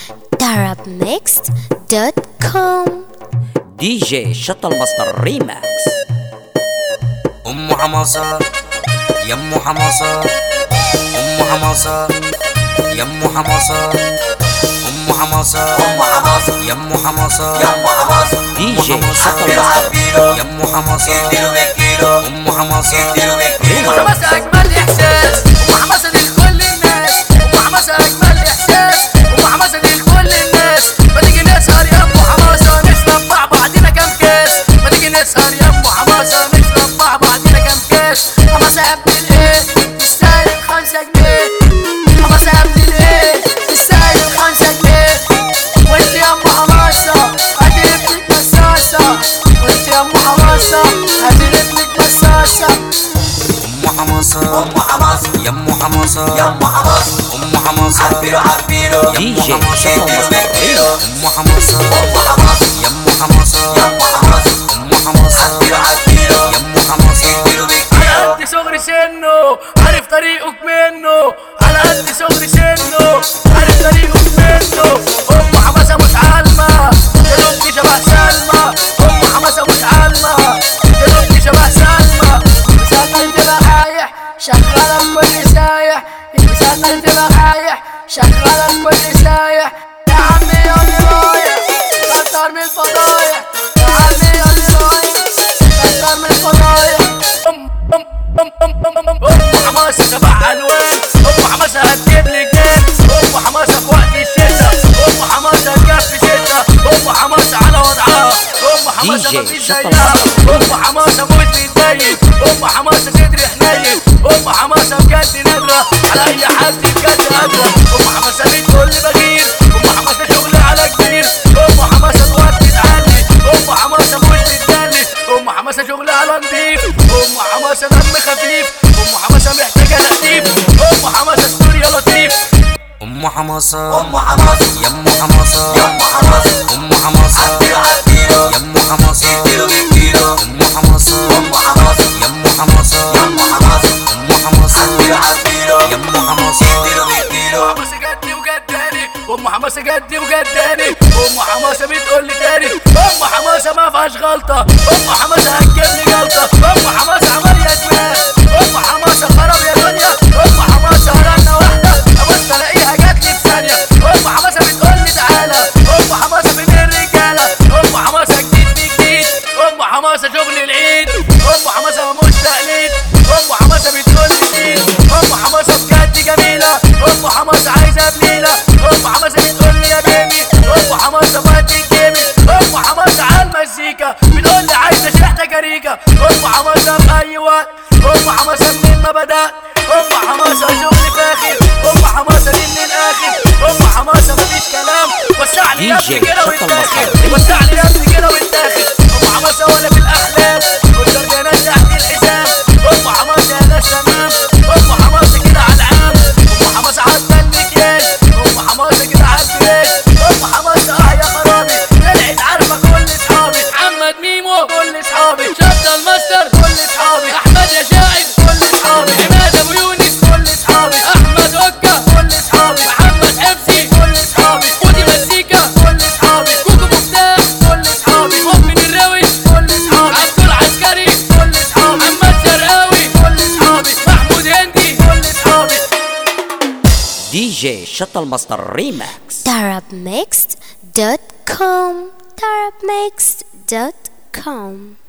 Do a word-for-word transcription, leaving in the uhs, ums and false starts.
طرب ميكس دوت كوم. دي جي شطل مصدر ريماكس. أم حماصة يم حماصة، أم حماصة يم حماصة، أم حماصة أم حماصة يم حماصة يم حماصة، دي جي شطل مصدر يم حماصة أم حماصة أم حماصة أجمل إحساس، أم حماصة دي لكل الناس، أم حماصة أجمل إحساس، أم حماصة دي لكل الناس. ما تيجي نسهر يا أم حماصة نشرب مع بعضنا كام كاس، ما تيجي نسهر يا أم حماصة نشرب مع بعضنا كام كاس. حماصة يا ابن الإيه تستاهل خمسة جنيه، حماصة يا ابن الإيه تستاهل خمسة جنيه. وأنت يا أم حماصة هاتي لابنك مصاصة، وأنت يا أم حماصة هاتي لابنك مصاصة. أم حماصة أم حماصة يم حماصة يم حماصة، أم حماصة عبيرو عبيرو دي جي شطل مصدر ريماكس. أم حماصة أم حماصة يم حماصة يم حماصة، أم حماصة عبيرو عبيرو يم حماصة. على قد صغر سنه عارف طريقك منه، على قد صغر سنه عارف طريقك منه. أم حماصة متعلمة قلوبتي شبه سلمى، أم حماصة متعلمة قلوبتي شبه سلمى. مسافة انت رايح شغالة الكل سايح، مسافة انت رايح شغالة الكل سايح. يا عمي يا اللي رايح كتر من الفضايح، يا عمي يا اللي رايح كتر من الفضايح. أم أم أم أم أم أم أم حماصة سبع ألوان، أم حماصة هتجيب لي جان، أم حماصة في وقت الشتا، أم حماصة تكفي ستة، أم حماصة على وضعها، أم حماصة مفيش زيها، أم حماصة مش بتضايق، أم حماصة صدري حنين، أم حماصة بجد نادرة على أي حد بجد قادرة. أم حماصة بتقول لي بغير، أم حماصة شغل على كبير، أم حماصة الوقت تعلي، أم حماصة مش بتدلي، أم حماصة شغل على نضيف، أم حماصة دم خفيف، أم حماصة محتاجة تأديب، أم حماصة ستوري لطيف. أم حماصة أم حماصة يم حماصة يم حماصة، أم حماصة عبيرو عبيرو يم حماصة أم حماصة أم حماصة يم حماصة يم حماصة، أم حماصة عبيرو عبيرو يم حماصة. حماصة جدي وجداني، أم حماصة جدي وجداني، أم حماصة بتقول لي تاني، أم حماصة ما فيهاش غلطة، أم حماصة هتجيب لي جلطة، أم حماصة عمال يا دماغ، أم حماصة خراب يا دنيا، أم حماصة رنة واحدة أبص ألاقيها جات لي في ثانية، أم حماصة بتقول لي تعالى، أم حماصة فين الرجالة، أم حماصة جديد في جديد، أم حماصة شغل العيد، أم حماصة مش تقليد، أم حماصة بتقول لي سيد، أم حماصة بجد جميلة، أم حماصة عايزة بليلة، أم حماصة بتقول لي يا بيبي، أم حماصة فات الجيمي، أم حماصة على المزيكا بتقول لي عايزة شحتة جريكة، أم حماصة في أي وقت، أم حماصة منين ما بدأت، أم حماصة شغل فاخر، أم حماصة دي من الآخر، أم حماصة مفيش كلام. وسع لي يا ابني كده واتاخد، وسع لي يا ابني كده واتاخد، أم حماصة ولا في الأحلام والدرجانات تحت الحزام، أم حماصة يا ناس تمام، أم حماصة كده على العام، أم حماصة عدى المكياج، أم حماصة كده على الفلاش، أم حماصة اه يا خرابي طلعت عارفة كل أصحابي، محمد ميمو كل أصحابي، شطة الماستر كل أصحابي، أحمد يا شاعر كل أصحابي، عماد أبو يونس كل أصحابي، أحمد أوكا كل أصحابي، محمد حفصي كل أصحابي، ودي مزيكا كل أصحابي، كوكو مفتاح كل أصحابي، مؤمن الراوي كل أصحابي، عبد العسكري كل أصحابي، محمد شرقاوي كل أصحابي، محمود هندي كل أصحابي. دي جي شطل مصدر ريماكس. طرب ميكس دوت كوم. طرب ميكس دوت كوم.